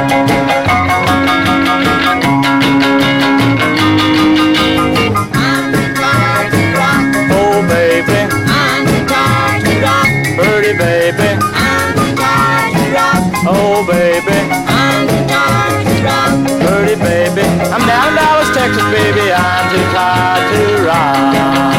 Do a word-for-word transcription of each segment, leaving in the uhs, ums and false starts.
Oh, baby, I'm too tired to rock. Pretty baby, I'm down in Dallas, Texas, baby, I'm too tired to rock.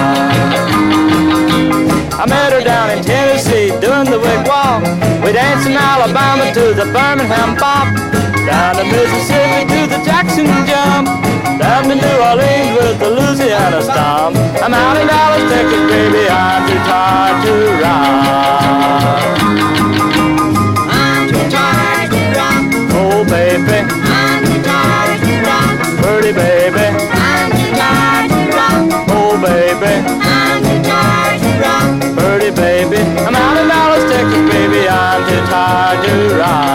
I met her down in Tennessee doing the wigwam. We danced in Alabama to the Birmingham bop. Down to Mississippi to the Jackson jump. Down to New Orleans with the Louisiana stomp. I'm out in Dallas, Texas, baby, I'm too tired to rock. Oh, baby, I'm too tired to rock. Pretty baby, I'm too tired to rock. Oh, baby, I'm too tired to rock. Pretty baby, I'm out in Dallas, Texas, baby, I'm too tired to rock.